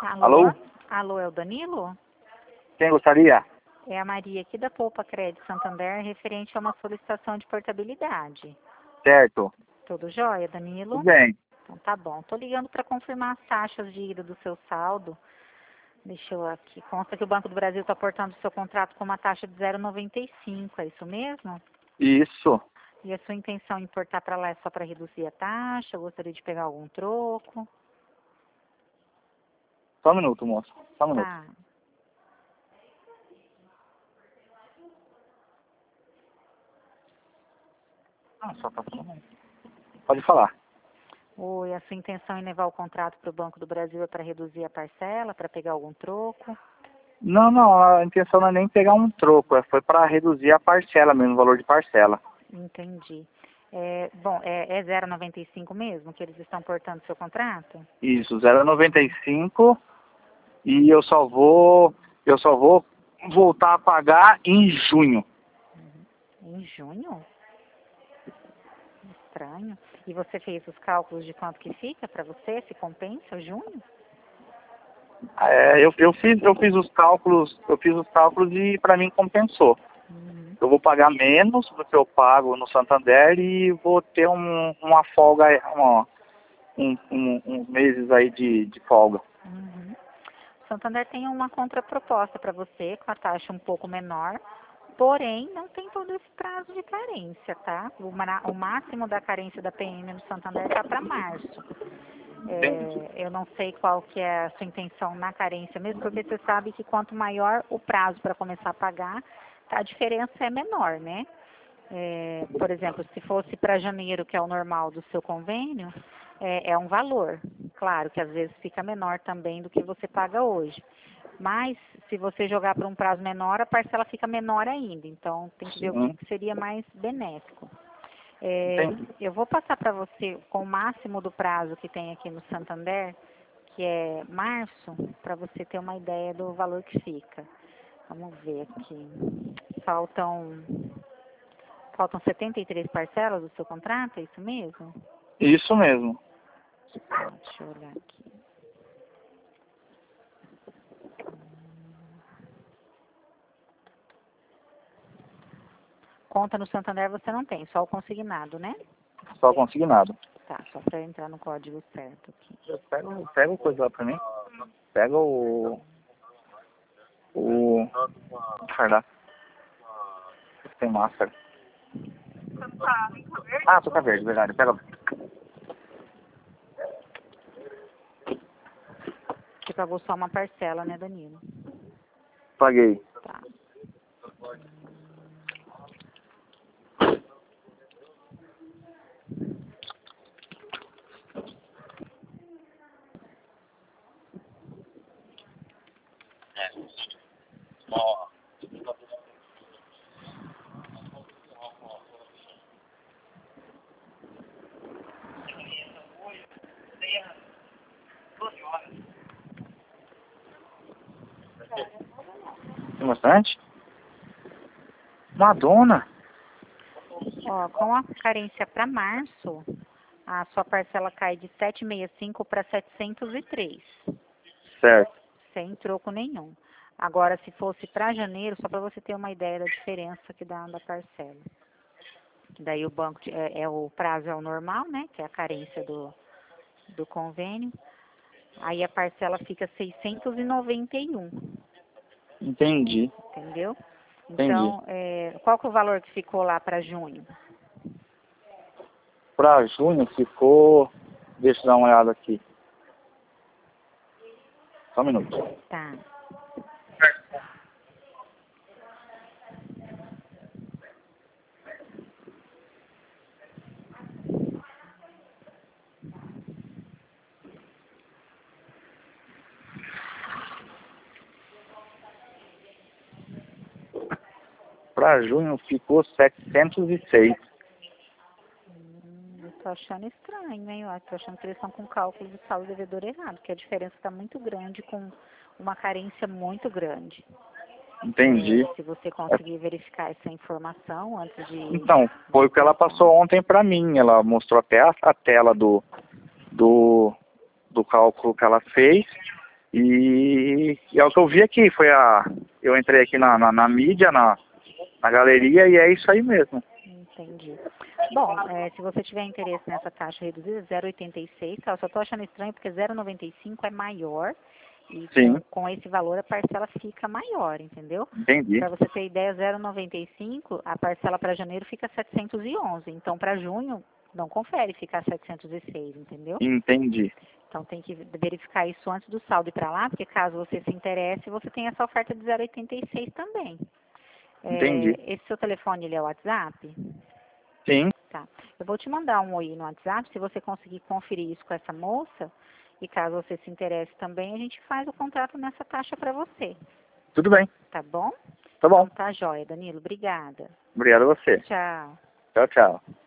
Alô? Alô? Alô, é o Danilo? Quem gostaria? É a Maria aqui da Poupa Crédito Santander, referente a uma solicitação de portabilidade. Certo. Tudo jóia, Tudo Danilo? bem. Então tá bom. Tô ligando para confirmar as taxas de ida do seu saldo. Deixa eu aqui. Consta que o Banco do Brasil está portando o seu contrato com uma taxa de 0,95, é isso mesmo? Isso. E a sua intenção em importar para lá é só para reduzir a taxa? Gostaria de pegar algum troco? Só um minuto, moço. Só um minuto. Tá. Só tá falando. Pode falar. Oi, a sua intenção em levar o contrato para o Banco do Brasil é para reduzir a parcela, para pegar algum troco? Não, a intenção não é nem pegar um troco, foi para reduzir a parcela mesmo, o valor de parcela. Entendi. Bom, é 0,95 mesmo que eles estão portando seu contrato? Isso, 0,95 e eu só vou voltar a pagar em junho. Em junho? Estranho. E você fez os cálculos de quanto que fica para você, se compensa junho? Eu fiz os cálculos e para mim compensou. Uhum. Eu vou pagar menos do que eu pago no Santander e vou ter uma folga, uns meses aí de folga. Uhum. O Santander tem uma contraproposta para você, com a taxa um pouco menor, porém não tem todo esse prazo de carência, tá? O máximo da carência da PM no Santander está para março. Eu não sei qual que é a sua intenção na carência mesmo, porque você sabe que quanto maior o prazo para começar a pagar, a diferença é menor, né? Por exemplo, se fosse para janeiro, que é o normal do seu convênio, é um valor. Claro que às vezes fica menor também do que você paga hoje. Mas, se você jogar para um prazo menor, a parcela fica menor ainda. Então, tem que ver o Sim. que seria mais benéfico. Entendi. Eu vou passar para você com o máximo do prazo que tem aqui no Santander, que é março, para você ter uma ideia do valor que fica. Vamos ver aqui. Faltam 73 parcelas do seu contrato, é isso mesmo? Isso mesmo. Deixa eu olhar aqui. Conta no Santander você não tem, só o consignado, né? Só consignado. Tá, só para entrar no código certo aqui. Pega o coisa lá pra mim. Pega o cardápio. Tem máscara. Ah, tô com a verde, verdade. Pega. Você pagou só uma parcela, né, Danilo? Paguei. Tá. Tem bastante? Madonna. Ó, com a carência para março, a sua parcela cai de 765 para 703, Certo. sem troco nenhum. Agora, se fosse para janeiro, só para você ter uma ideia da diferença que dá da parcela. Daí o banco, o prazo é o normal, né, que é a carência do convênio. Aí a parcela fica 691, Entendi. entendeu? Entendi. Então, qual que é o valor que ficou lá para junho? Pra junho ficou... Deixa eu dar uma olhada aqui. Só um minuto. Tá. Pra junho ficou 706. Eu tô achando estranho, hein? Eu tô achando que eles estão com cálculo de saldo devedor errado, porque a diferença está muito grande, com uma carência muito grande. Entendi. Se você conseguir verificar essa informação antes de... Então, foi o que ela passou ontem pra mim. Ela mostrou até a tela do cálculo que ela fez E é o que eu vi aqui, eu entrei aqui na mídia, na galeria, e é isso aí mesmo. Entendi. Bom, se você tiver interesse nessa taxa reduzida, 0,86, tá? Eu só tô achando estranho porque 0,95 é maior e Sim, com esse valor a parcela fica maior, entendeu? entendi. Para você ter ideia, 0,95, a parcela para janeiro fica 711, então para junho não confere, fica 706, entendeu? Entendi. Então tem que verificar isso antes do saldo ir para lá, porque caso você se interesse, você tem essa oferta de 0,86 também. Entendi. Esse seu telefone, ele é o WhatsApp? Sim, Tá. Eu vou te mandar um oi no WhatsApp, se você conseguir conferir isso com essa moça, e caso você se interesse também, a gente faz o contrato nessa taxa para você. tudo bem. Tá bom? Tá bom. Então tá jóia, Danilo. Obrigada. Obrigado a você. Tchau. Tchau, tchau.